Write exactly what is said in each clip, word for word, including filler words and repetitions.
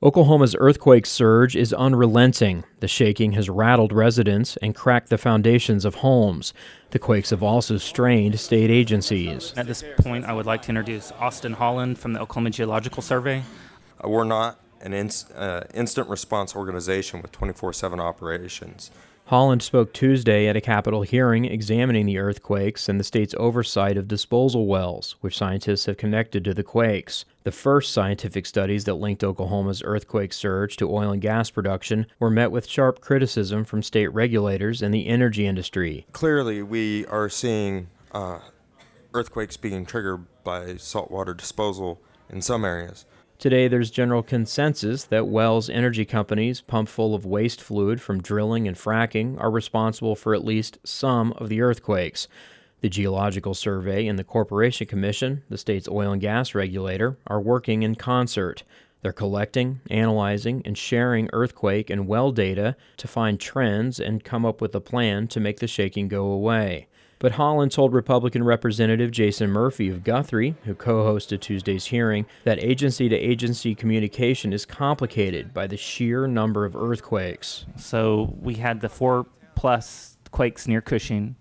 Oklahoma's earthquake surge is unrelenting. The shaking has rattled residents and cracked the foundations of homes. The quakes have also strained state agencies. At this point, I would like to introduce Austin Holland from the Oklahoma Geological Survey. Uh, we're not an inst- uh, instant response organization with twenty-four seven operations. Holland spoke Tuesday at a Capitol hearing examining the earthquakes and the state's oversight of disposal wells, which scientists have connected to the quakes. The first scientific studies that linked Oklahoma's earthquake surge to oil and gas production were met with sharp criticism from state regulators and the energy industry. Clearly, we are seeing uh, earthquakes being triggered by saltwater disposal in some areas. Today, there's general consensus that wells energy companies pump full of waste fluid from drilling and fracking are responsible for at least some of the earthquakes. The Geological Survey and the Corporation Commission, the state's oil and gas regulator, are working in concert. They're collecting, analyzing, and sharing earthquake and well data to find trends and come up with a plan to make the shaking go away. But Holland told Republican Representative Jason Murphy of Guthrie, who co-hosted Tuesday's hearing, that agency-to-agency communication is complicated by the sheer number of earthquakes. So we had the four-plus quakes near Cushing.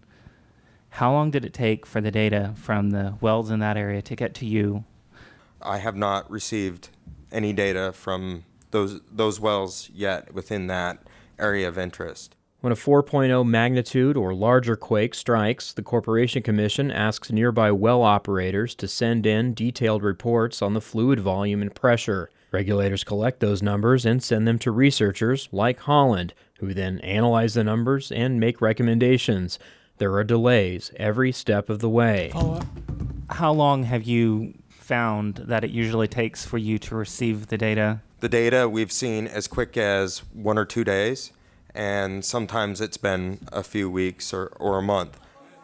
How long did it take for the data from the wells in that area to get to you? I have not received any data from those those wells yet within that area of interest. When a four point oh magnitude or larger quake strikes, the Corporation Commission asks nearby well operators to send in detailed reports on the fluid volume and pressure. Regulators collect those numbers and send them to researchers like Holland, who then analyze the numbers and make recommendations. There are delays every step of the way. How long have you found that it usually takes for you to receive the data? The data we've seen as quick as one or two days. And sometimes it's been a few weeks or, or a month.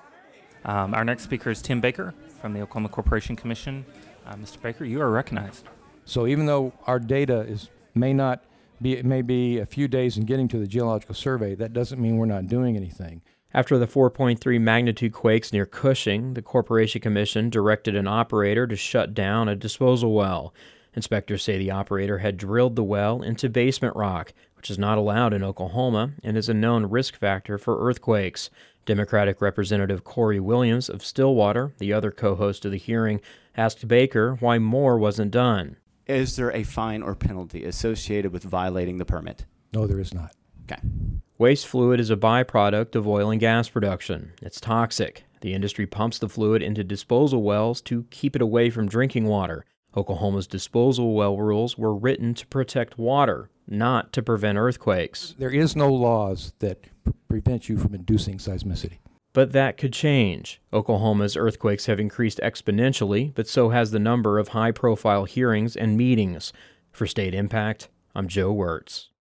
Um, our next speaker is Tim Baker from the Oklahoma Corporation Commission. Uh, Mister Baker, you are recognized. So even though our data is may not be, it may be a few days in getting to the Geological Survey, that doesn't mean we're not doing anything. After the four point three magnitude quakes near Cushing, the Corporation Commission directed an operator to shut down a disposal well. Inspectors say the operator had drilled the well into basement rock, which is not allowed in Oklahoma and is a known risk factor for earthquakes. Democratic Representative Corey Williams of Stillwater, the other co-host of the hearing, asked Baker why more wasn't done. Is there a fine or penalty associated with violating the permit? No, there is not. Okay. Waste fluid is a byproduct of oil and gas production. It's toxic. The industry pumps the fluid into disposal wells to keep it away from drinking water. Oklahoma's disposal well rules were written to protect water, not to prevent earthquakes. There is no laws that p- prevent you from inducing seismicity. But that could change. Oklahoma's earthquakes have increased exponentially, but so has the number of high-profile hearings and meetings. For State Impact, I'm Joe Wirtz.